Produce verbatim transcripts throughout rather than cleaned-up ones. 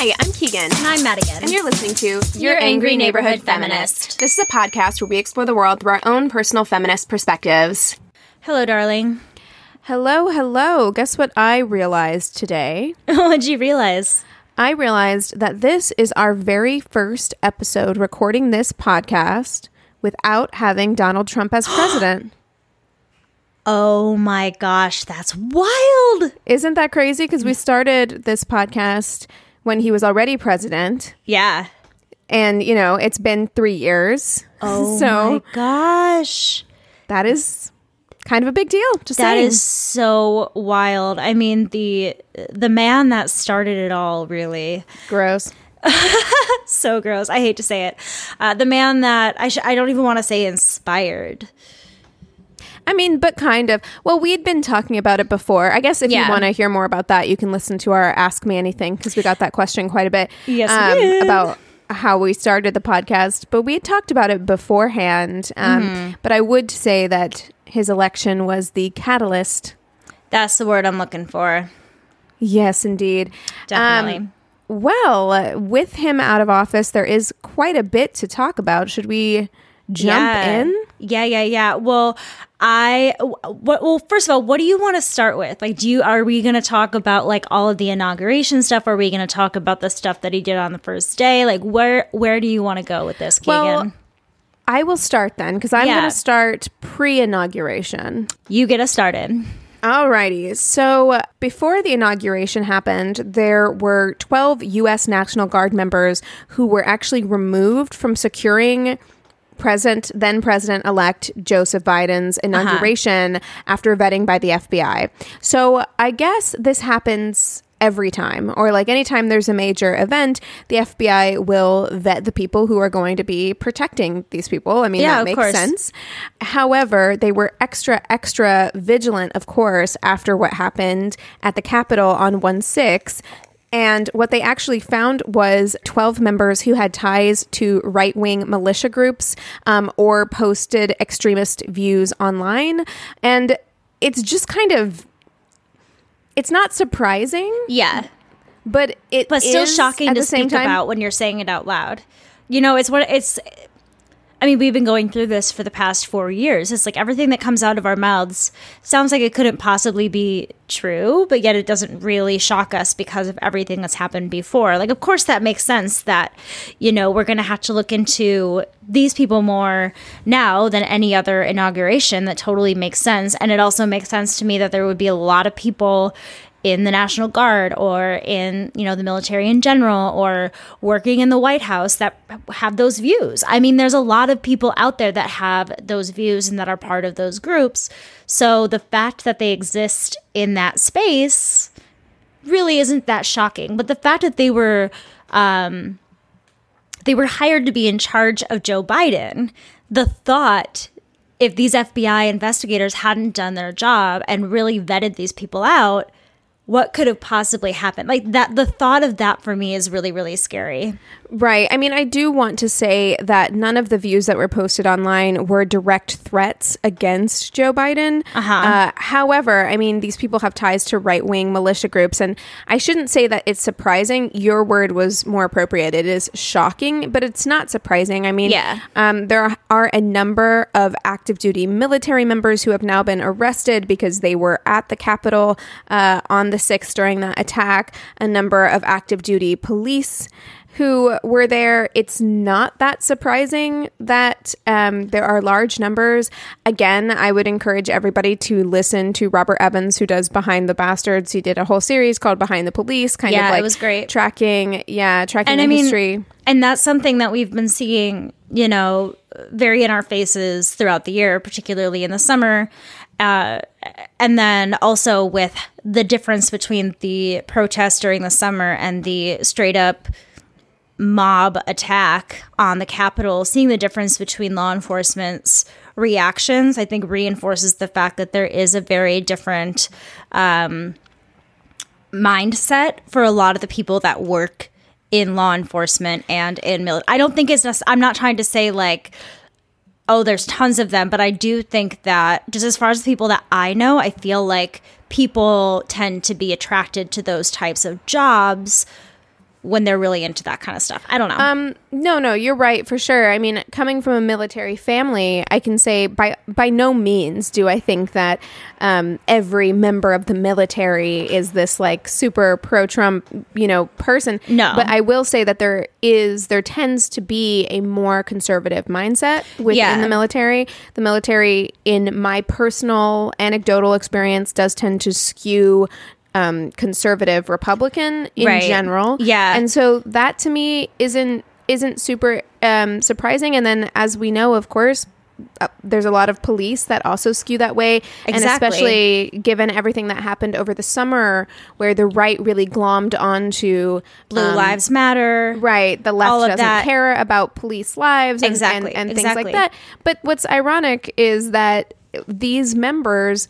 Hi, I'm Keegan. And I'm Madigan. And you're listening to Your, Your Angry, Angry Neighborhood, Neighborhood Feminist. Feminist. This is a podcast where we explore the world through our own personal feminist perspectives. Hello, darling. Hello, hello. Guess what I realized today? What'd you realize? I realized that this is our very first episode recording this podcast without having Donald Trump as president. Oh my gosh, that's wild. Isn't that crazy? Because we started this podcast when he was already president. Yeah. And, you know, it's been three years. Oh so my gosh. That is kind of a big deal. Just That saying. is so wild. I mean, the the man that started it all, really. Gross. So gross. I hate to say it. Uh, the man that, I, sh- I don't even want to say inspired. I mean, but kind of. Well, we'd been talking about it before. I guess if Yeah. you want to hear more about that, you can listen to our Ask Me Anything, because we got that question quite a bit. Yes, um, we did. About how we started the podcast. But we had talked about it beforehand. Um, Mm-hmm. But I would say that his election was the catalyst. That's the word I'm looking for. Yes, indeed. Definitely. Um, well, with him out of office, there is quite a bit to talk about. Should we jump yeah. in? Yeah, yeah, yeah. Well, I what well, first of all, what do you want to start with? Like, do you are we going to talk about like all of the inauguration stuff? Are we going to talk about the stuff that he did on the first day? Like, where where do you want to go with this, Keegan? Well, I will start then, because I'm Yeah. going to start pre-inauguration. You get us started. Alrighty. So uh, before the inauguration happened, there were twelve U S National Guard members who were actually removed from securing President, then President-elect Joseph Biden's inauguration uh-huh. after vetting by the F B I. So I guess this happens every time, or like anytime there's a major event, the F B I will vet the people who are going to be protecting these people. I mean, Yeah, that of makes course. sense. However, they were extra, extra vigilant, of course, after what happened at the Capitol on one six. And what they actually found was twelve members who had ties to right-wing militia groups um, or posted extremist views online. And it's just kind of, it's not surprising. Yeah. But it But still is, shocking at to the same speak time, about when you're saying it out loud. You know, it's what it's I mean, we've been going through this for the past four years. It's like everything that comes out of our mouths sounds like it couldn't possibly be true, but yet it doesn't really shock us because of everything that's happened before. Like, of course, that makes sense that, you know, we're going to have to look into these people more now than any other inauguration. That totally makes sense. And it also makes sense to me that there would be a lot of people in the National Guard or in, you know, the military in general or working in the White House that have those views. I mean, there's a lot of people out there that have those views and that are part of those groups. So the fact that they exist in that space really isn't that shocking. But the fact that they were, um, they were hired to be in charge of Joe Biden, the thought, if these F B I investigators hadn't done their job and really vetted these people out, what could have possibly happened? Like that, the thought of that for me is really, really scary. Right. I mean, I do want to say that none of the views that were posted online were direct threats against Joe Biden. Uh-huh. Uh, however, I mean, these people have ties to right-wing militia groups, and I shouldn't say that it's surprising. Your word was more appropriate. It is shocking, but it's not surprising. I mean, Yeah. um, there are a number of active duty military members who have now been arrested because they were at the Capitol uh, on the sixth during that attack. A number of active duty police who were there. It's not that surprising that um, there are large numbers. Again, I would encourage everybody to listen to Robert Evans, who does Behind the Bastards. He did a whole series called Behind the Police, kind Yeah, of like it was great. tracking, yeah, tracking And the I mean, history. And that's something that we've been seeing, you know, very in our faces throughout the year, particularly in the summer. Uh, and then also with the difference between the protests during the summer and the straight up mob attack on the Capitol, seeing the difference between law enforcement's reactions, I think reinforces the fact that there is a very different um, mindset for a lot of the people that work in law enforcement and in military. I don't think it's necess- I'm not trying to say like, oh, there's tons of them, but I do think that just as far as the people that I know, I feel like people tend to be attracted to those types of jobs when they're really into that kind of stuff. I don't know. Um, no, no, you're right for sure. I mean, coming from a military family, I can say by by no means do I think that um, every member of the military is this like super pro-Trump, you know, person. No. But I will say that there is, there tends to be a more conservative mindset within Yeah. the military. The military, in my personal anecdotal experience, does tend to skew Um, conservative Republican in Right. general. Yeah. And so that to me isn't isn't super um, surprising. And then as we know, of course, uh, there's a lot of police that also skew that way. And Exactly. especially given everything that happened over the summer where the right really glommed onto Blue um, Lives Matter. Right. The left all of doesn't that. care about police lives and, Exactly, and, and things exactly. like that. But what's ironic is that these members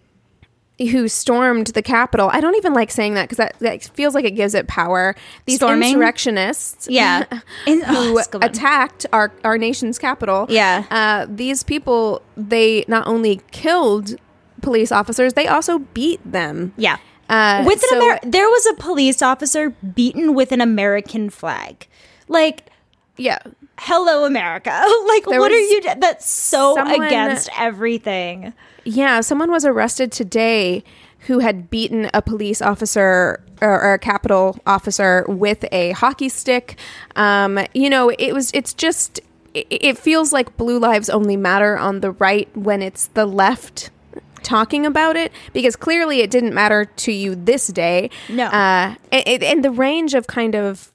who stormed the Capitol. I don't even like saying that because that, that feels like it gives it power. These Storming? insurrectionists Yeah. In- oh, who that's a good one. attacked our, our nation's capital. Yeah. Uh, these people, they not only killed police officers, they also beat them. Yeah. Uh, with an so- Amer- there was a police officer beaten with an American flag. Like, Yeah. hello, America. Like, There what are was you? d- That's so someone- against everything. Yeah, someone was arrested today who had beaten a police officer or, or a Capitol officer with a hockey stick. Um, you know, it was. It's just. It, it feels like blue lives only matter on the right when it's the left talking about it, because clearly it didn't matter to you this day. No. Uh, and, and the range of kind of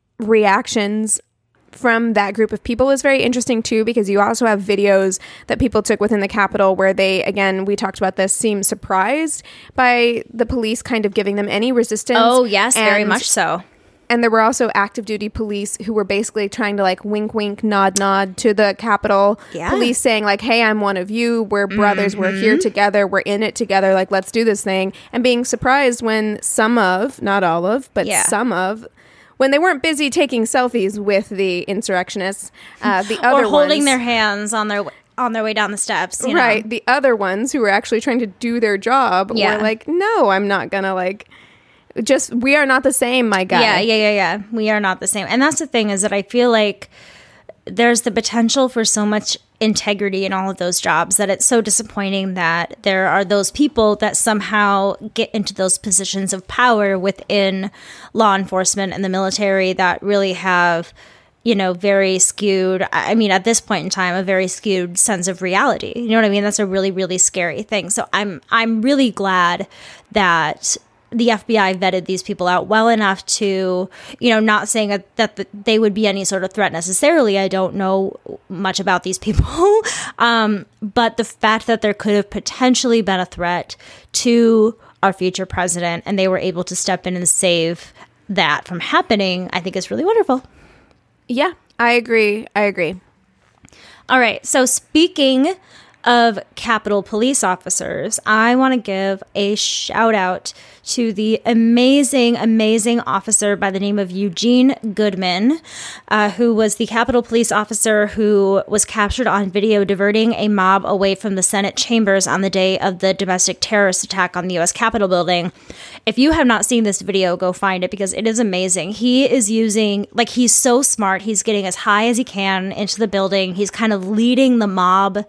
reactions from that group of people is very interesting too, because you also have videos that people took within the Capitol where they, again, we talked about this, seem surprised by the police kind of giving them any resistance. Oh, yes, very And- much so. And there were also active duty police who were basically trying to like wink, wink, nod, nod to the Capitol Yeah. police, saying like, hey, I'm one of you. We're brothers. We're here together. We're in it together. Like, let's do this thing. And being surprised when some of, not all of, but Yeah. some of, when they weren't busy taking selfies with the insurrectionists, uh, the other Or holding ones, their hands on their on their way down the steps. You know? right, the other ones who were actually trying to do their job Yeah. were like, no, I'm not gonna like, just we are not the same, my guy. Yeah, yeah, yeah, yeah. We are not the same. And that's the thing, is that I feel like there's the potential for so much integrity in all of those jobs that it's so disappointing that there are those people that somehow get into those positions of power within law enforcement and the military that really have, you know, very skewed, I mean, at this point in time, a very skewed sense of reality. You know what I mean? That's a really, really scary thing. So I'm I'm really glad that the F B I vetted these people out well enough to, you know, not saying that, that they would be any sort of threat necessarily. I don't know much about these people. um, but the fact that there could have potentially been a threat to our future president and they were able to step in and save that from happening, I think is really wonderful. Yeah, I agree. I agree. All right. So speaking of Capitol police officers, I want to give a shout out to the amazing, amazing officer by the name of Eugene Goodman, uh, who was the Capitol police officer who was captured on video diverting a mob away from the Senate chambers on the day of the domestic terrorist attack on the U S Capitol building. If you have not seen this video, go find it because it is amazing. He is using, like, he's so smart. He's getting as high as he can into the building. He's kind of leading the mob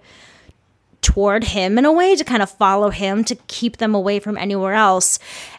toward him in a way to kind of follow him to keep them away from anywhere else.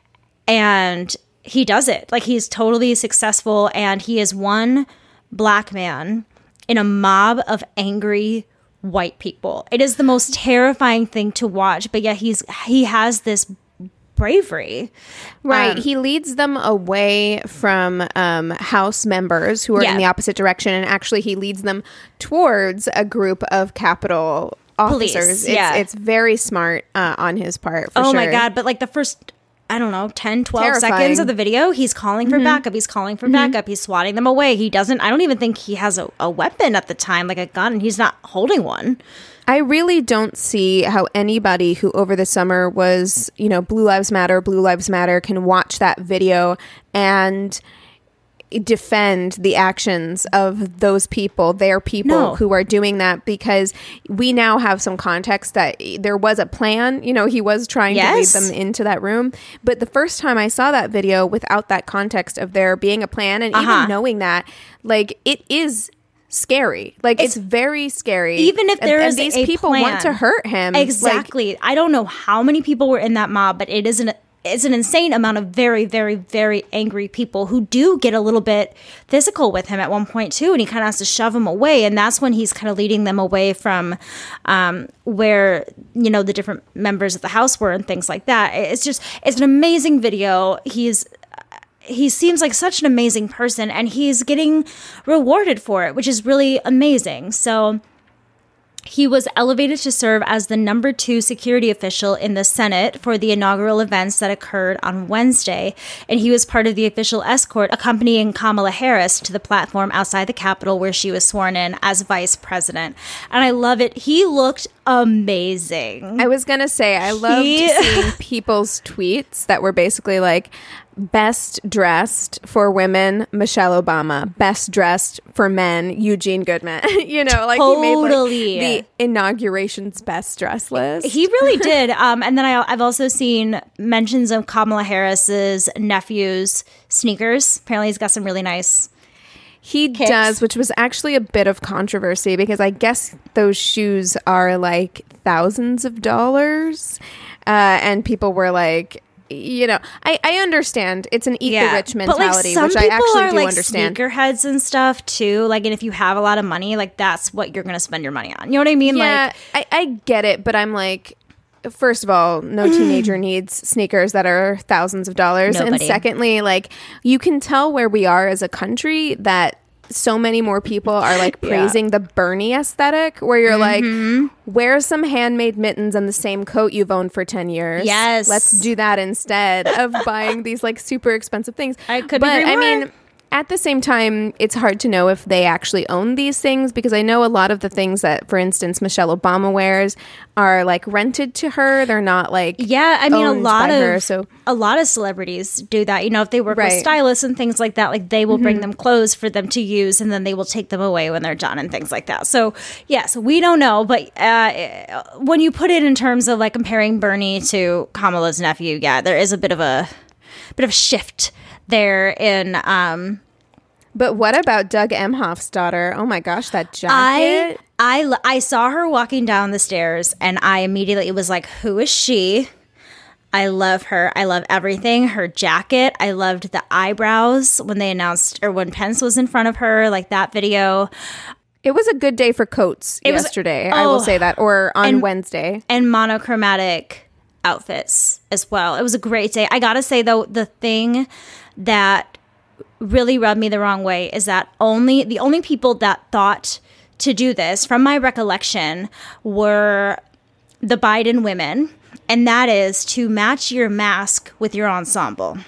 And he does it. Like, he's totally successful, and he is one black man in a mob of angry white people. It is the most terrifying thing to watch, but yet he's he has this bravery. Right. Um, he leads them away from um, House members who are Yeah. in the opposite direction. And actually, he leads them towards a group of Capitol Police, officers. It's, yeah. it's very smart uh, on his part. For oh sure. my God. But like the first, I don't know, ten, twelve Terrifying. seconds of the video, he's calling for backup. He's calling for backup. He's swatting them away. He doesn't, I don't even think he has a, a weapon at the time, like a gun, and he's not holding one. I really don't see how anybody who over the summer was, you know, Blue Lives Matter, Blue Lives Matter can watch that video and defend the actions of those people, their people No. who are doing that, because we now have some context that there was a plan. You know, he was trying Yes. to lead them into that room. But the first time I saw that video without that context of there being a plan, and Uh-huh. even knowing that, like, it is scary. Like, it's, It's- very scary. Even if And- there and, is these a people plan. want to hurt him. Like, Exactly. I don't know how many people were in that mob, but it is an it's an insane amount of very, very, very angry people who do get a little bit physical with him at one point too, and he kind of has to shove them away, and that's when he's kind of leading them away from um, where you know the different members of the house were and things like that. It's just it's an amazing video. He's he seems like such an amazing person, and he's getting rewarded for it, which is really amazing. So he was elevated to serve as the number two security official in the Senate for the inaugural events that occurred on Wednesday. And he was part of the official escort accompanying Kamala Harris to the platform outside the Capitol where she was sworn in as vice president. And I love it. He looked amazing. I was going to say, I loved He- seeing people's tweets that were basically like, best dressed for women, Michelle Obama. Best dressed for men, Eugene Goodman. You know, like he made Totally. like, the inauguration's best dress list. He really did. Um, and then I, I've also seen mentions of Kamala Harris's nephew's sneakers. Apparently he's got some really nice... He Kicks. does, which was actually a bit of controversy because I guess those shoes are like thousands of dollars. Uh, and people were like, you know, I, I understand. It's an eat the rich mentality, but like, some which I people actually are do like understand. sneakerheads and stuff too. Like, and if you have a lot of money, like that's what you're going to spend your money on. You know what I mean? Yeah, Like, I, I get it, but I'm like, first of all, no teenager needs sneakers that are thousands of dollars. And Nobody. secondly, like, you can tell where we are as a country that so many more people are like Yeah. praising the Bernie aesthetic, where you're Mm-hmm. like, wear some handmade mittens and the same coat you've owned for ten years. Yes. Let's do that instead of buying these like super expensive things. I couldn't But agree I more. mean, at the same time, it's hard to know if they actually own these things, because I know a lot of the things that, for instance, Michelle Obama wears are like rented to her. They're not like yeah, I mean, a owned lot by of her, so a lot of celebrities do that. You know, if they work with Right. stylists and things like that, like they will bring them clothes for them to use, and then they will take them away when they're done and things like that. So yes, we don't know, but uh, when you put it in terms of like comparing Bernie to Kamala's nephew, yeah, there is a bit of a bit of a shift there in. Um, But what about Doug Emhoff's daughter? Oh my gosh, that I jacket. I l- I saw her walking down the stairs, and I immediately was like, "Who is she?" I love her. I love everything. Her jacket. I loved the eyebrows when they announced, or when Pence was in front of her, like that video. It was a good day for coats was- yesterday. I will oh. say that, or on And- Wednesday. And monochromatic outfits as well. It was a great day. I gotta say though, the thing that really rubbed me the wrong way is that only the only people that thought to do this, from my recollection, were the Biden women, and that is to match your mask with your ensemble.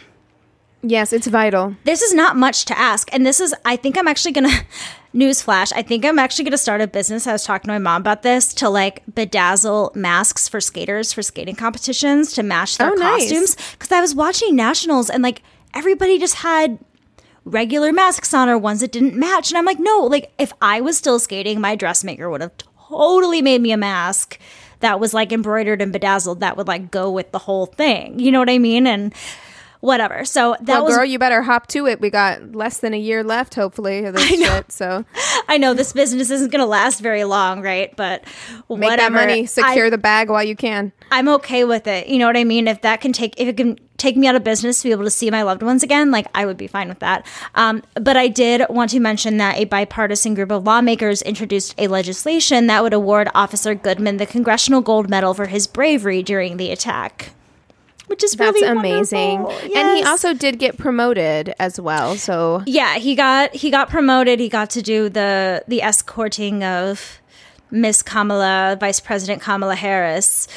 Yes, it's vital. This is not much to ask, and this is, I think I'm actually gonna, newsflash, I think I'm actually gonna start a business. I was talking to my mom about this, to like bedazzle masks for skaters for skating competitions to match their Oh, nice. costumes, because I was watching nationals and like everybody just had regular masks on or ones that didn't match, and I'm like, no, like if I was still skating, my dressmaker would have totally made me a mask that was like embroidered and bedazzled that would like go with the whole thing, you know what I mean? And whatever. So that Well, was girl, you better hop to it. We got less than a year left, hopefully, of this shit. So I know this business isn't going to last very long, right? But make whatever. that money, secure I, the bag while you can. I'm okay with it. You know what I mean? If that can take, if it can take me out of business to be able to see my loved ones again, like I would be fine with that. Um, but I did want to mention that a bipartisan group of lawmakers introduced a legislation that would award Officer Goodman the Congressional Gold Medal for his bravery during the attack. Which is That's really amazing. wonderful. And he Yes. also did get promoted as well. So Yeah, he got he got promoted. He got to do the the escorting of Miss Kamala, Vice President Kamala Harris.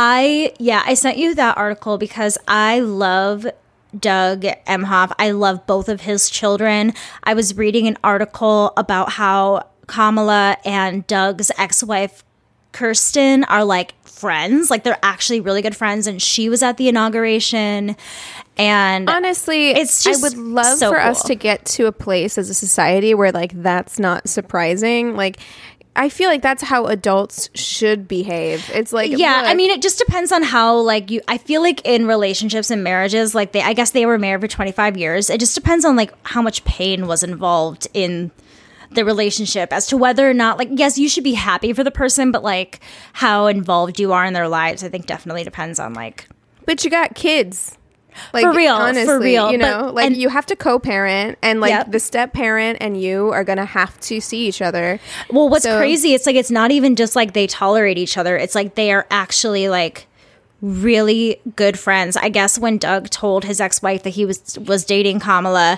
I yeah, I sent you that article because I love Doug Emhoff. I love both of his children. I was reading an article about how Kamala and Doug's ex-wife Kirsten are like friends. Like they're actually really good friends. And she was at the inauguration. And honestly, it's just I would love so for cool. us to get to a place as a society where like that's not surprising. Like I feel like that's how adults should behave. It's like, yeah, look, I mean, it just depends on how, like, you, I feel like in relationships and marriages, like, they, I guess they were married for twenty-five years. It just depends on, like, how much pain was involved in the relationship as to whether or not, like, yes, you should be happy for the person, but, like, how involved you are in their lives, I think definitely depends on, like, but you got kids. Like, for real, honestly, for real. You know, but, like and, you have to co-parent, and like yep. the step parent and you are gonna have to see each other. Well, what's So- crazy, it's like it's not even just like they tolerate each other. It's like they are actually like really good friends. I guess when Doug told his ex-wife that he was was dating Kamala,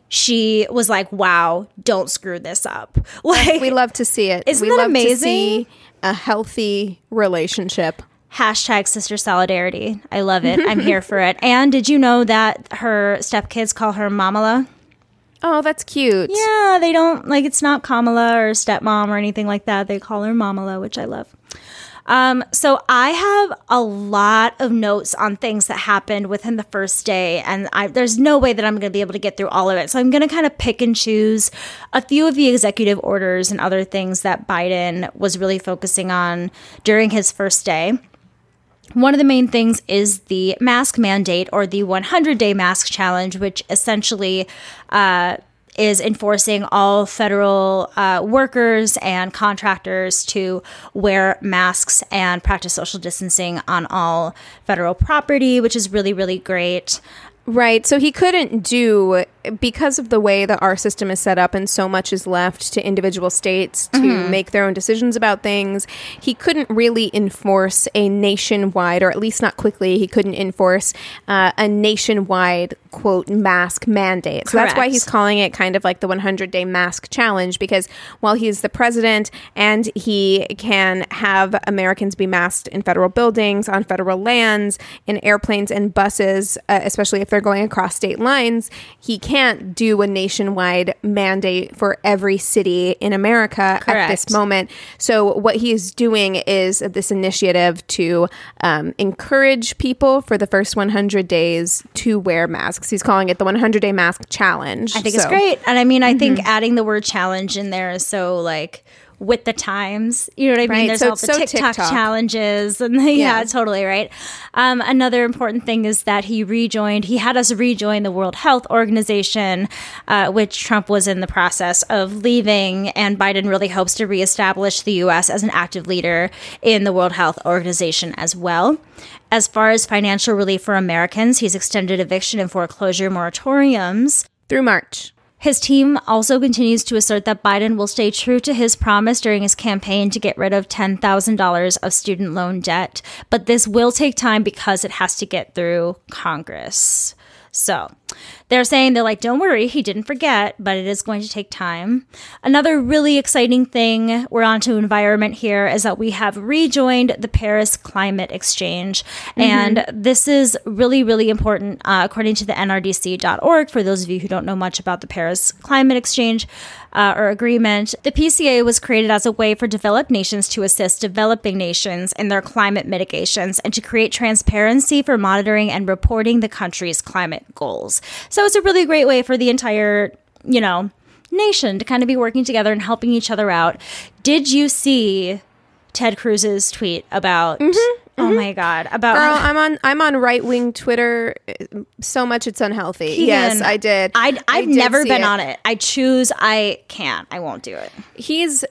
she was like, "Wow, don't screw this up." Like, We love to see it. Isn't we that love amazing? to see a healthy relationship. hashtag sister solidarity. I love it. I'm here for it. And did you know that her stepkids call her Mamala? Oh, that's cute. Yeah, they don't, like, it's not Kamala or stepmom or anything like that. They call her Mamala, which I love. Um, so I have a lot of notes on things that happened within the first day, and I, there's no way that I'm going to be able to get through all of it. So I'm going to kind of pick and choose a few of the executive orders and other things that Biden was really focusing on during his first day. One of the main things is the mask mandate, or the one hundred day mask challenge, which essentially uh, is enforcing all federal uh, workers and contractors to wear masks and practice social distancing on all federal property, which is really, really great. Right. So he couldn't do, because of the way that our system is set up and so much is left to individual states to mm-hmm. make their own decisions about things, he couldn't really enforce a nationwide, or at least not quickly, he couldn't enforce uh, a nationwide, quote, mask mandate. So Correct. That's why he's calling it kind of like the one hundred day mask challenge, because while he's the president and he can have Americans be masked in federal buildings, on federal lands, in airplanes and buses, uh, especially if they're going across state lines, he can't do a nationwide mandate for every city in America Correct. At this moment. So what he is doing is this initiative to um, encourage people for the first one hundred days to wear masks. He's calling it the one hundred day mask challenge. I think so. it's great. And I mean, I mm-hmm. think adding the word challenge in there is so, like, with the times, you know what I mean? Right. There's so, all the so TikTok, TikTok challenges, and the, yeah, yeah, totally right. Um, another important thing is that he rejoined, he had us rejoin the World Health Organization, uh, which Trump was in the process of leaving, and Biden really hopes to reestablish the U S as an active leader in the World Health Organization as well. As far as financial relief for Americans, he's extended eviction and foreclosure moratoriums through March. His team also continues to assert that Biden will stay true to his promise during his campaign to get rid of ten thousand dollars of student loan debt, but this will take time because it has to get through Congress. So they're saying, they're like, don't worry, he didn't forget, but it is going to take time. Another really exciting thing, we're on to environment here, is that we have rejoined the Paris Climate Exchange. Mm-hmm. And this is really, really important, uh, according to the N R D C dot org, for those of you who don't know much about the Paris Climate Exchange uh, or agreement. The P C A was created as a way for developed nations to assist developing nations in their climate mitigations and to create transparency for monitoring and reporting the country's climate goals. So it's a really great way for the entire, you know, nation to kind of be working together and helping each other out. Did you see Ted Cruz's tweet about, mm-hmm, oh mm-hmm. my God, about... Girl, I'm on I'm on right-wing Twitter so much it's unhealthy. Keegan, yes, I did. I, I've I did never been it. on it. I choose, I can't. I won't do it. He's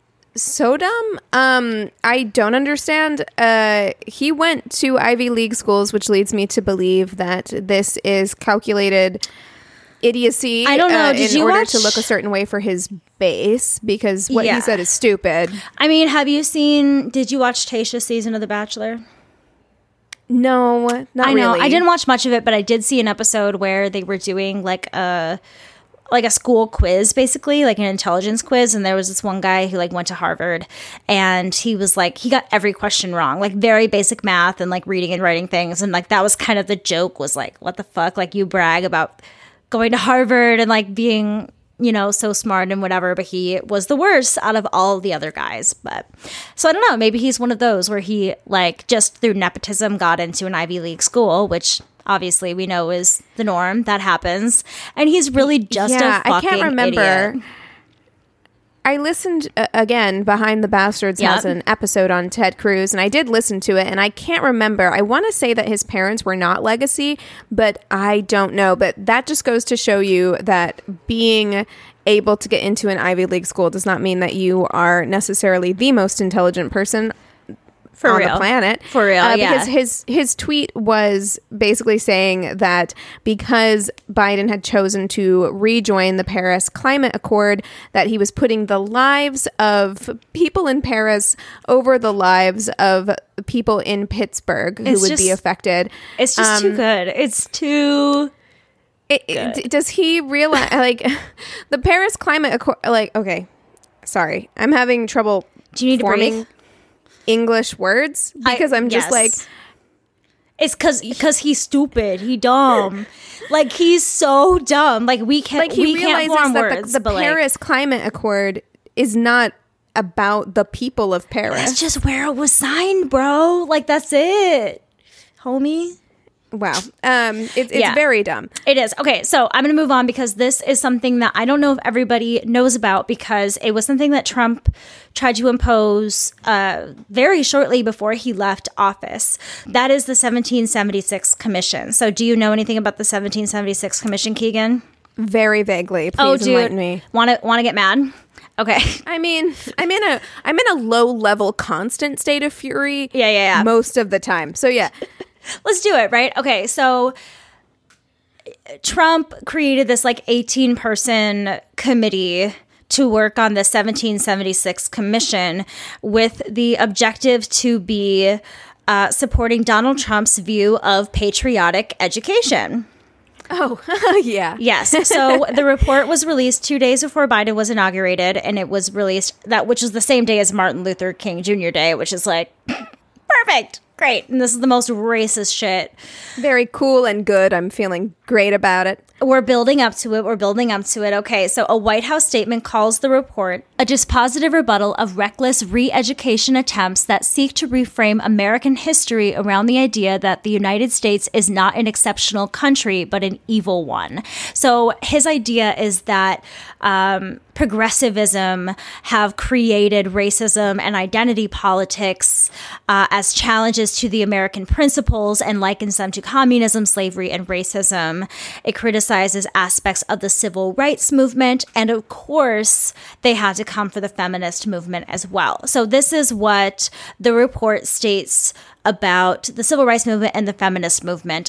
so dumb. Um, I don't understand. Uh, he went to Ivy League schools, which leads me to believe that this is calculated idiocy. I don't know. Uh, Did in you order watch... to look a certain way for his base, because what yeah. he said is stupid. I mean, have you seen? Did you watch Tayshia's season of The Bachelor? No, not I know. really. I didn't watch much of it, but I did see an episode where they were doing like a. like a school quiz, basically, like an intelligence quiz. And there was this one guy who like went to Harvard, and he was like, he got every question wrong, like very basic math and like reading and writing things. And like, that was kind of the joke, was like, what the fuck? Like, you brag about going to Harvard and like being you know, so smart and whatever, but he was the worst out of all the other guys. But so I don't know, maybe he's one of those where he like just through nepotism got into an Ivy League school, which obviously we know is the norm. That happens. And he's really just yeah, a fucking I can't remember. idiot. I listened uh, again. Behind the Bastards Yep. has an episode on Ted Cruz, and I did listen to it, and I can't remember. I want to say that his parents were not legacy, but I don't know. But that just goes to show you that being able to get into an Ivy League school does not mean that you are necessarily the most intelligent person For on real. the planet. For real, uh, yeah. Because his his tweet was basically saying that because Biden had chosen to rejoin the Paris Climate Accord, that he was putting the lives of people in Paris over the lives of people in Pittsburgh who It's would just- be affected. It's just too Um, good. It's too... It, it, does he realize, like, the Paris Climate Accord, like, okay, sorry, I'm having trouble Do you need to forming breathe? English words because I- I'm just yes. like, It's because because he's stupid. He dumb. Like he's so dumb. Like we can't like he we can't realizes form that words. the, the but like, Paris Climate Accord is not about the people of Paris. that's just where it was signed, bro. Like that's it, homie. Wow, um, it's it's Yeah. very dumb. It is. Okay, so I'm going to move on because this is something that I don't know if everybody knows about because it was something that Trump tried to impose uh, very shortly before he left office. That is the seventeen seventy-six Commission. So do you know anything about the seventeen seventy-six Commission, Keegan? Very vaguely. Please Oh, dude. enlighten me. Want to want to get mad? Okay. I mean, I'm in a I'm in a low level, constant state of fury. Yeah, yeah, yeah. Most of the time. So yeah, Let's do it, right? Okay, so Trump created this like eighteen person committee to work on the seventeen seventy-six Commission with the objective to be uh, supporting Donald Trump's view of patriotic education. oh yeah, Yes. So the report was released two days before Biden was inaugurated, and it was released that which was the same day as Martin Luther King Junior Day, which is like perfect. Great. And this is the most racist shit. very cool and good. I'm feeling great about it. We're building up to it. We're building up to it. Okay, so a White House statement calls the report a dispositive rebuttal of reckless re-education attempts that seek to reframe American history around the idea that the United States is not an exceptional country, but an evil one. So his idea is that um, progressivism have created racism and identity politics uh, as challenges to the American principles and likens them to communism, slavery, and racism. It criticizes aspects of the civil rights movement. And of course, they had to come for the feminist movement as well. So this is what the report states about the civil rights movement and the feminist movement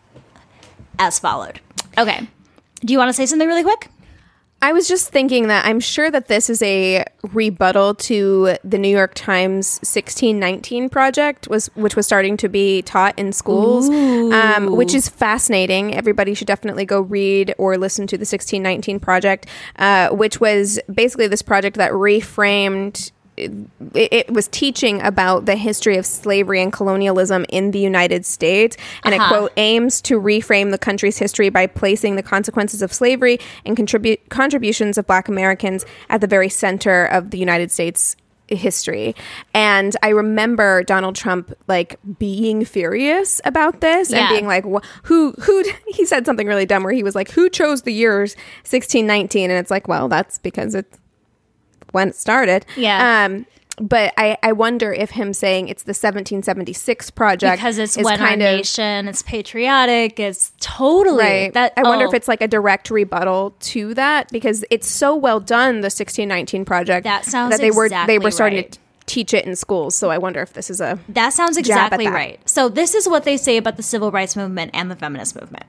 as followed. Okay. Do you want to say something really quick? I was just thinking that I'm sure that this is a rebuttal to the New York Times sixteen nineteen project, was which was starting to be taught in schools, um, which is fascinating. Everybody should definitely go read or listen to the sixteen nineteen project, uh, which was basically this project that reframed. It, it was teaching about the history of slavery and colonialism in the United States, and Uh-huh. it quote aims to reframe the country's history by placing the consequences of slavery and contribute contributions of Black Americans at the very center of the United States history. And I remember Donald Trump like being furious about this Yeah. and being like, wh- who who he said something really dumb where he was like, who chose the years sixteen nineteen? And it's like, well, that's because it's when it started. Yeah. Um, but I, I wonder if him saying it's the seventeen seventy-six project Because it's is when our kind of nation, it's patriotic, it's totally right. that. I wonder oh, if it's like a direct rebuttal to that because it's so well done. The sixteen nineteen project That sounds that they were they exactly were starting right. to teach it in schools. So I wonder if this is a that sounds jab at exactly that. right. So this is what they say about the civil rights movement and the feminist movement.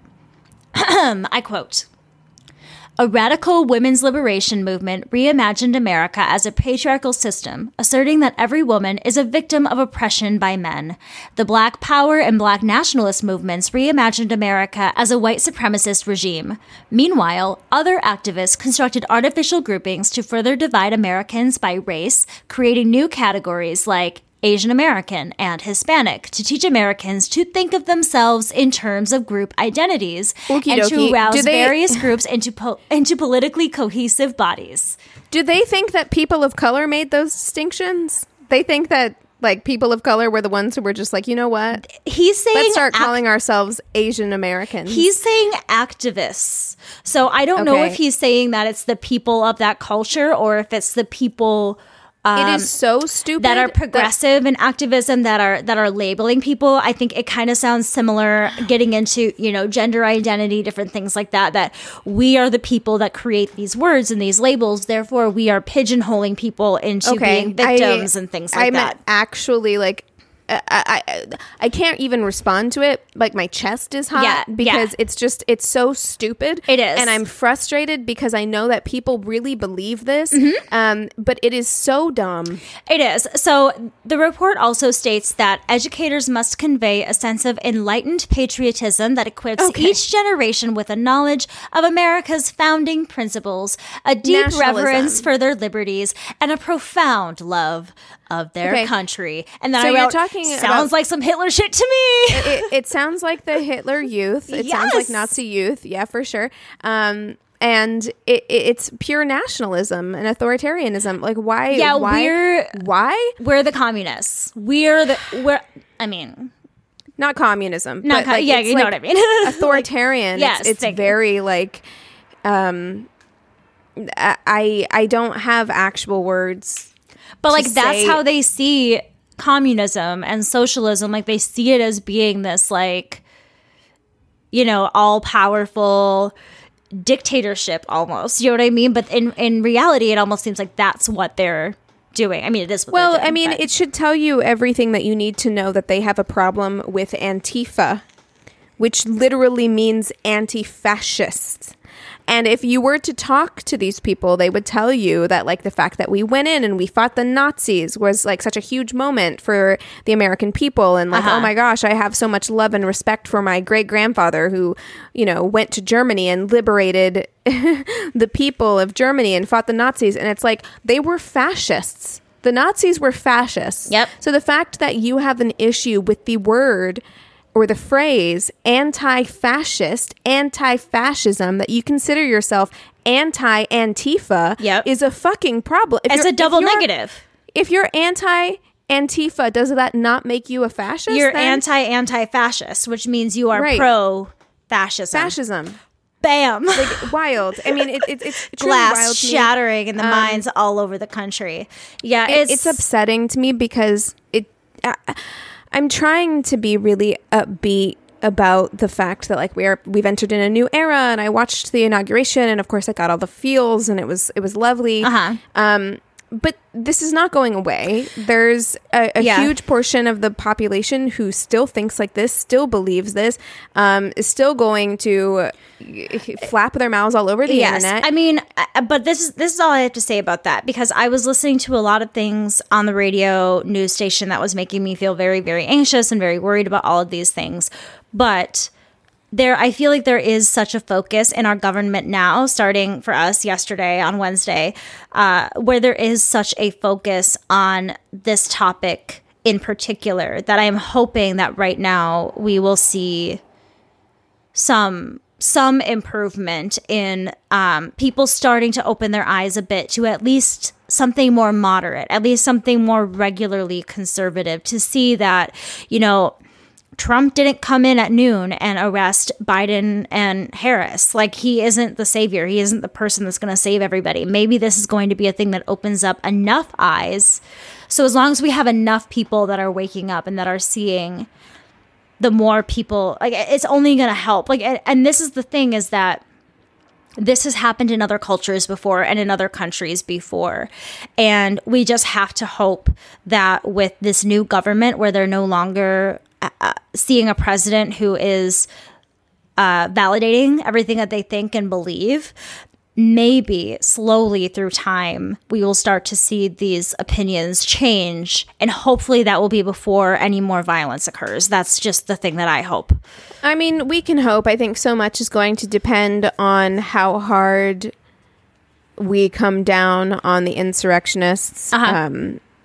I quote. A radical women's liberation movement reimagined America as a patriarchal system, asserting that every woman is a victim of oppression by men. The Black Power and Black nationalist movements reimagined America as a white supremacist regime. Meanwhile, other activists constructed artificial groupings to further divide Americans by race, creating new categories like Asian American, and Hispanic to teach Americans to think of themselves in terms of group identities Okey and dokey. to rouse Do they- various groups into po- into politically cohesive bodies. Do they think that people of color made those distinctions? They think that like people of color were the ones who were just like, you know what? He's saying Let's start ac- calling ourselves Asian Americans. He's saying activists. So I don't know Okay. if he's saying that it's the people of that culture or if it's the people um, it is so stupid that are progressive in activism that are that are labeling people. I think it kind of sounds similar getting into, you know, gender identity, different things like that, that we are the people that create these words and these labels. Therefore, we are pigeonholing people into Okay, being victims I- and things like I'm that. actually like I, I I can't even respond to it. Like my chest is hot Yeah, because yeah. it's just it's so stupid. It is. and I'm frustrated because I know that people really believe this. Mm-hmm. Um, but it is so dumb. It is. So the report also states that educators must convey a sense of enlightened patriotism that equips Okay. each generation with a knowledge of America's founding principles, a deep Nationalism. reverence for their liberties, and a profound love of their Okay. country. And then So I you're wrote, talking sounds about- like some Hitler shit to me. It, it sounds like the Hitler Youth. It sounds like Yes. Nazi Youth. Yeah, for sure. Um, and it, it, it's pure nationalism and authoritarianism. Like why? Yeah, why, we're- why We're the communists. We're the we're I mean, not communism? Not but co- like, yeah, it's you know like what I mean. authoritarian. Yes, it's, it's thank you. very like. Um, I I I don't have actual words. But to like that's say- how they see communism and socialism. Like they see it as being this like, you know, all powerful dictatorship almost. You know what I mean? But in in reality, it almost seems like that's what they're doing. I mean, it is what Well, they're doing, I mean, but- it should tell you everything that you need to know that they have a problem with Antifa, which literally means anti-fascist. And if you were to talk to these people, they would tell you that, like, the fact that we went in and we fought the Nazis was, like, such a huge moment for the American people. And, like, Uh-huh. oh my gosh, I have so much love and respect for my great-grandfather who, you know, went to Germany and liberated the people of Germany and fought the Nazis. And it's like, they were fascists. The Nazis were fascists. Yep. So the fact that you have an issue with the word or the phrase anti-fascist, anti-fascism, that you consider yourself anti-Antifa Yep. is a fucking problem. If it's you're- a double if you're- negative. If you're anti-Antifa, does that not make you a fascist? You're then? anti anti fascist, which means you are Right. pro fascism. fascism. Bam. Like, wild. I mean, it, it, it's truly Glass wild to me. shattering in the Um, minds all over the country. Yeah, It- it's it's upsetting to me because it. Uh, I'm trying to be really upbeat about the fact that like we are we've entered in a new era, and I watched the inauguration, and of course I got all the feels, and it was it was lovely. Uh-huh. Um, but this is not going away. There's a, a Yeah. huge portion of the population who still thinks like this, still believes this, um, is still going to flap their mouths all over the internet. I mean, I- but this is this is all I have to say about that, because I was listening to a lot of things on the radio news station that was making me feel very, very anxious and very worried about all of these things. But there, I feel like there is such a focus in our government now, starting for us yesterday on Wednesday, uh, where there is such a focus on this topic in particular, that I am hoping that right now we will see some some improvement in um, people starting to open their eyes a bit to at least something more moderate, at least something more regularly conservative, to see that, you know, Trump didn't come in at noon and arrest Biden and Harris. Like, he isn't the savior. He isn't the person that's going to save everybody. Maybe this is going to be a thing that opens up enough eyes. So as long as we have enough people that are waking up and that are seeing, the more people, like, it's only going to help. Like, and this is the thing, is that this has happened in other cultures before and in other countries before. And we just have to hope that with this new government, where they're no longer uh, seeing a president who is uh, validating everything that they think and believe, maybe slowly through time, we will start to see these opinions change. And hopefully that will be before any more violence occurs. That's just the thing that I hope. I mean, we can hope. I think so much is going to depend on how hard we come down on the insurrectionists. Uh-huh. Um,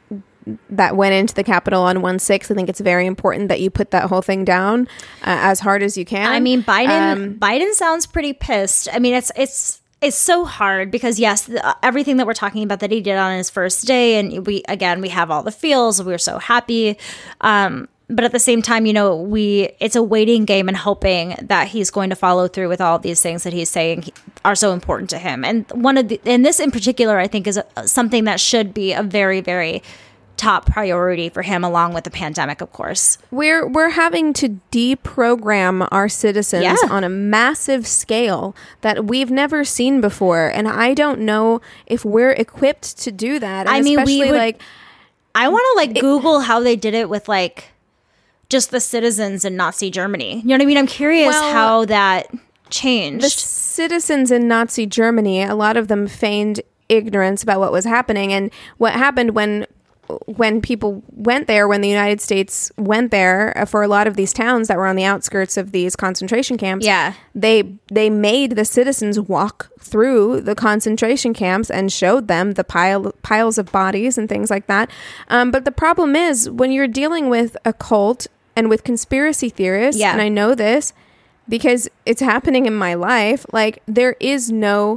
that went into the Capitol on one six. I think it's very important that you put that whole thing down uh, as hard as you can. I mean, Biden Um, Biden sounds pretty pissed. I mean, it's it's it's so hard because yes, the, everything that we're talking about that he did on his first day, and we again we have all the feels. We're so happy. Um, But at the same time, you know, we it's a waiting game and hoping that he's going to follow through with all of these things that he's saying are so important to him. And one of the, and this in particular, I think is a, something that should be a very, very top priority for him, along with the pandemic, of course. We're we're having to deprogram our citizens Yeah. on a massive scale that we've never seen before, and I don't know if we're equipped to do that. And I mean, we especially would- like I want to like Google how they did it with like just the citizens in Nazi Germany. You know what I mean? I'm curious Well, how that changed. the citizens in Nazi Germany, a lot of them feigned ignorance about what was happening, and what happened when when people went there, when the United States went there uh, for a lot of these towns that were on the outskirts of these concentration camps. Yeah. they they made the citizens walk through the concentration camps and showed them the pile piles of bodies and things like that. Um, but the problem is when you're dealing with a cult and with conspiracy theorists, Yeah. and I know this because it's happening in my life, like there is no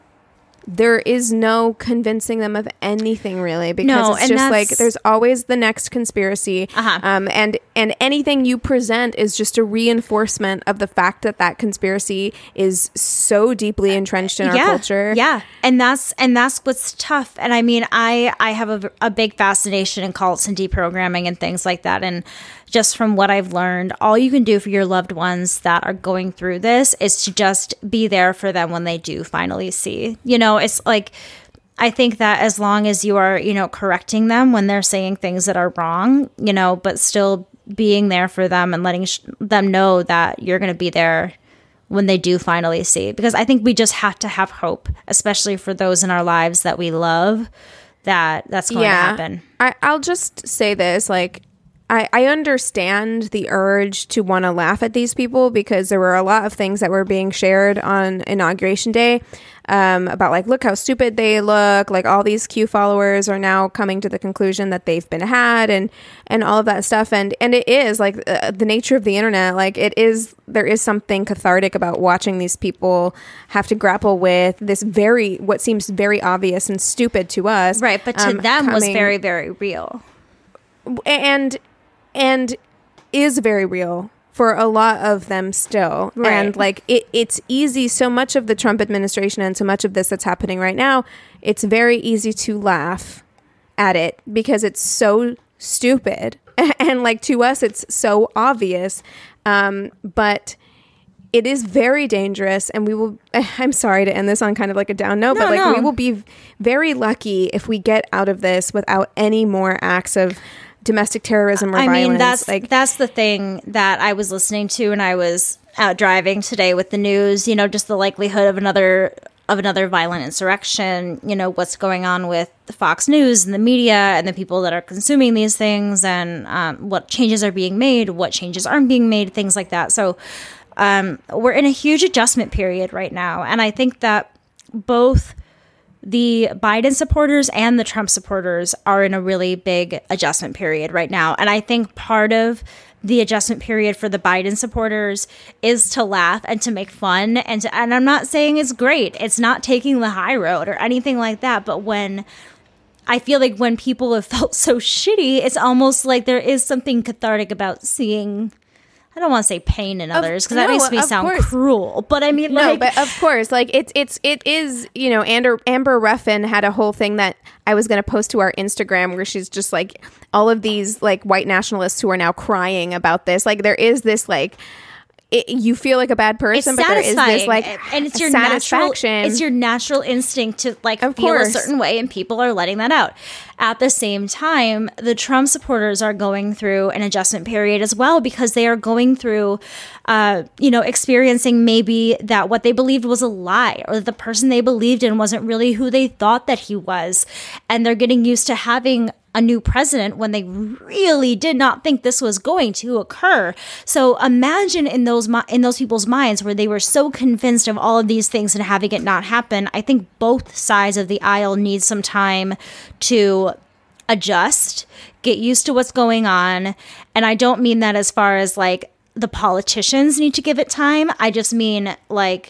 there is no convincing them of anything really, because No, it's and just like that's- there's always the next conspiracy. Uh-huh. Um, and and anything you present is just a reinforcement of the fact that that conspiracy is so deeply entrenched in our yeah, culture. Yeah, and that's and that's what's tough. And I mean, I I have a, a big fascination in cults and deprogramming and things like that. And just from what I've learned, all you can do for your loved ones that are going through this is to just be there for them when they do finally see. You know, it's like, I think that as long as you are, you know, correcting them when they're saying things that are wrong, you know, but still being there for them and letting sh- them know that you're going to be there when they do finally see. Because I think we just have to have hope, especially for those in our lives that we love, that that's going to happen. I, I'll just say this, like, I, I understand the urge to want to laugh at these people because there were a lot of things that were being shared on Inauguration Day um, about like, look how stupid they look. Like all these Q followers are now coming to the conclusion that they've been had and, and all of that stuff. And, and it is like uh, the nature of the internet. Like it is, there is something cathartic about watching these people have to grapple with this very, what seems very obvious and stupid to us. Right. But to um, them was coming- very, very real. and and is very real for a lot of them still. Right. And like it, it's easy, so much of the Trump administration and so much of this that's happening right now, it's very easy to laugh at it because it's so stupid. And like to us it's so obvious, um but it is very dangerous, and we will I'm sorry to end this on kind of like a down note, No, but like no. we will be very lucky if we get out of this without any more acts of domestic terrorism or I violence. mean, that's like that's the thing that I was listening to when I was out driving today with the news. You know, just the likelihood of another of another violent insurrection. You know, what's going on with the Fox News and the media and the people that are consuming these things, and um, what changes are being made, what changes aren't being made, things like that. So um, we're in a huge adjustment period right now, and I think that both the Biden supporters and the Trump supporters are in a really big adjustment period right now. And I think part of the adjustment period for the Biden supporters is to laugh and to make fun. And to, and I'm not saying it's great. It's not taking the high road or anything like that. But when I feel like when people have felt so shitty, it's almost like there is something cathartic about seeing, I don't want to say pain in others because that no, makes me of sound course. cruel. But I mean, no, like, but of course, like it's it's it is, you know, Amber Amber Ruffin had a whole thing that I was going to post to our Instagram where she's just like all of these like white nationalists who are now crying about this. Like there is this like it, you feel like a bad person, it's but there is satisfying, this like and it's your natural, satisfaction. it's your natural instinct to like Of feel course. a certain way, and people are letting that out. At the same time, the Trump supporters are going through an adjustment period as well, because they are going through, uh, you know, experiencing maybe that what they believed was a lie, or that the person they believed in wasn't really who they thought that he was, and they're getting used to having a new president when they really did not think this was going to occur. So imagine in those mi- in those people's minds where they were so convinced of all of these things and having it not happen. I think both sides of the aisle need some time to adjust, get used to what's going on. And I don't mean that as far as like the politicians need to give it time. I just mean like,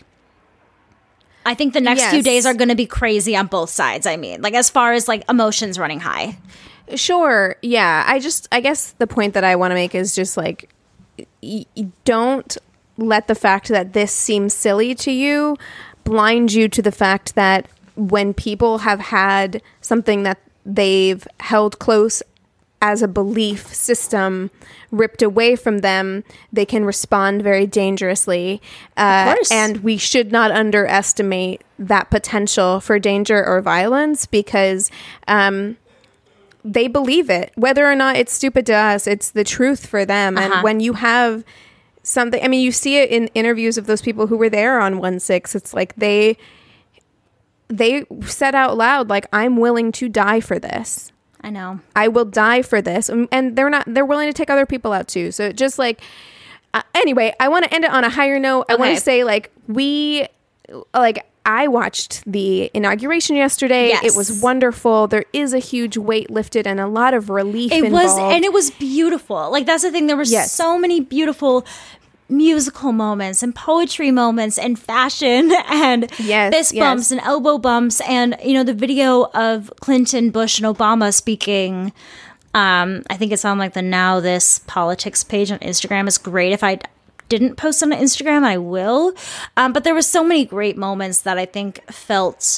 I think the next yes. few days are going to be crazy on both sides. I mean, like as far as like emotions running high. Sure. Yeah. I just, I guess the point that I want to make is just like, y- y- don't let the fact that this seems silly to you blind you to the fact that when people have had something that they've held close as a belief system ripped away from them, they can respond very dangerously. Uh, of course. And we should not underestimate that potential for danger or violence because um, they believe it. Whether or not it's stupid to us, it's the truth for them. Uh-huh. And when you have something, I mean, you see it in interviews of those people who were there on one six. It's like they they said out loud, like, I'm willing to die for this. I know. I will die for this. And they're not, they're willing to take other people out too. So just like, uh, anyway, I want to end it on a higher note. Okay. I want to say like, we, like, I watched the inauguration yesterday. Yes. It was wonderful. There is a huge weight lifted and a lot of relief it involved. was, and it was beautiful. Like, that's the thing. There were yes. so many beautiful musical moments and poetry moments and fashion and yes, fist yes. bumps and elbow bumps and, you know, the video of Clinton, Bush, and Obama speaking. Um, I think it's on like the Now This Politics page on Instagram. It's great. If I didn't post on Instagram, I will. Um, but there were so many great moments that I think felt...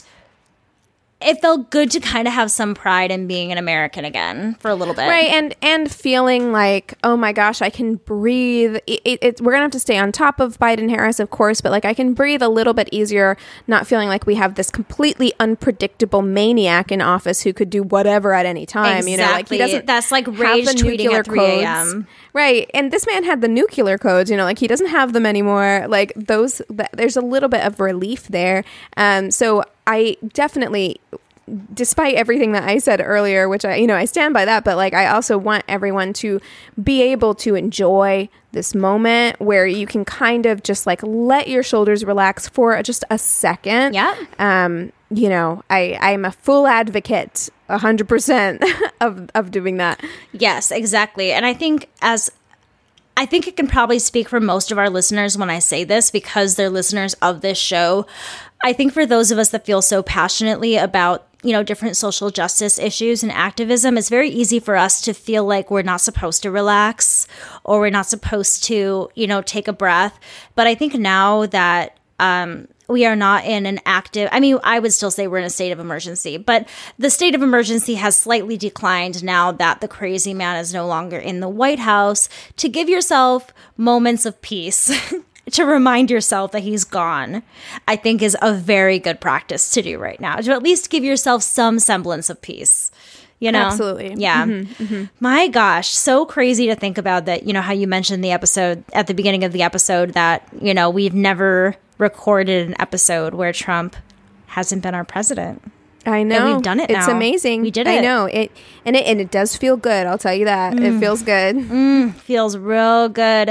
It felt good to kind of have some pride in being an American again for a little bit. Right, and and feeling like, oh my gosh, I can breathe. It, it, it, we're going to have to stay on top of Biden-Harris, of course, but like I can breathe a little bit easier, not feeling like we have this completely unpredictable maniac in office who could do whatever at any time. Exactly. You know, like he doesn't That's like have rage the tweeting nuclear at three a.m. Right, and this man had the nuclear codes, you know, like he doesn't have them anymore. Like those, th- there's a little bit of relief there. Um, so I definitely... despite everything that I said earlier, which I, you know, I stand by that, but like, I also want everyone to be able to enjoy this moment where you can kind of just like let your shoulders relax for just a second. Yeah. Um, you know, I, I'm a full advocate, a hundred percent of, of doing that. Yes, exactly. And I think as, I think it can probably speak for most of our listeners when I say this because they're listeners of this show. I think for those of us that feel so passionately about, you know, different social justice issues and activism, it's very easy for us to feel like we're not supposed to relax or we're not supposed to, you know, take a breath. But I think now that um, we are not in an active, I mean, I would still say we're in a state of emergency, but the state of emergency has slightly declined now that the crazy man is no longer in the White House, to give yourself moments of peace. To remind yourself that he's gone, I think is a very good practice to do right now, to at least give yourself some semblance of peace. You know? Absolutely. Yeah. Mm-hmm, mm-hmm. My gosh, so crazy to think about that, you know, how you mentioned the episode at the beginning of the episode that, you know, we've never recorded an episode where Trump hasn't been our president. I know. And we've done it now. It's amazing. We did it. I know. It and it and it does feel good, I'll tell you that. Mm. It feels good. Mm, feels real good.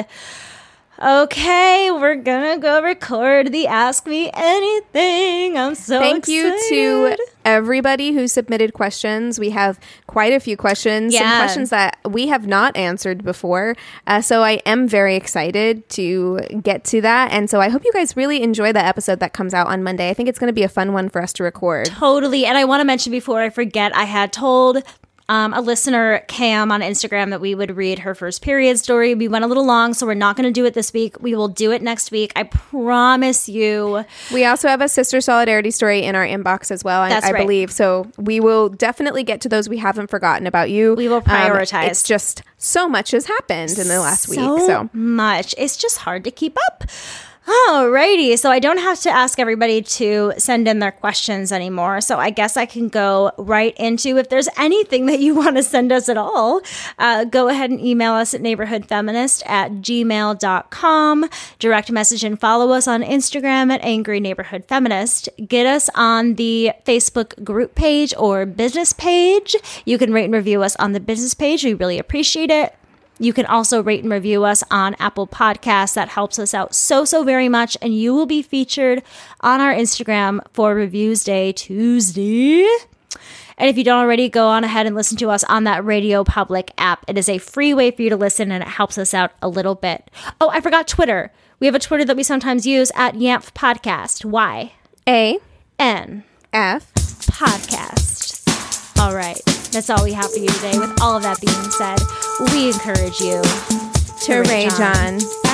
Okay, we're gonna go record the Ask Me Anything. I'm so Thank excited. you to everybody who submitted questions. We have quite a few questions, Yeah. some questions that we have not answered before. Uh, so I am very excited to get to that. And so I hope you guys really enjoy the episode that comes out on Monday. I think it's going to be a fun one for us to record. Totally. And I want to mention before I forget, I had told Um, a listener, Cam, on Instagram that we would read her first period story. We went a little long, so we're not going to do it this week. We will do it next week. I promise you. We also have a sister solidarity story in our inbox as well, I, That's I right. believe. So we will definitely get to those. We haven't forgotten about you. We will prioritize. Um, it's just so much has happened in the last so week. So much. It's just hard to keep up. Alrighty, so I don't have to ask everybody to send in their questions anymore. So I guess I can go right into, if there's anything that you want to send us at all, uh, go ahead and email us at neighborhoodfeminist at gmail dot com. Direct message and follow us on Instagram at Angry Neighborhood Feminist. Get us on the Facebook group page or business page. You can rate and review us on the business page. We really appreciate it. You can also rate and review us on Apple Podcasts. That helps us out so, so very much. And you will be featured on our Instagram for Reviews Day Tuesday. And if you don't already, go on ahead and listen to us on that Radio Public app. It is a free way for you to listen, and it helps us out a little bit. Oh, I forgot Twitter. We have a Twitter that we sometimes use at Yamph Podcast. Y A N F Podcast. All right. That's all we have for you today. With all of that being said, we encourage you to rage on.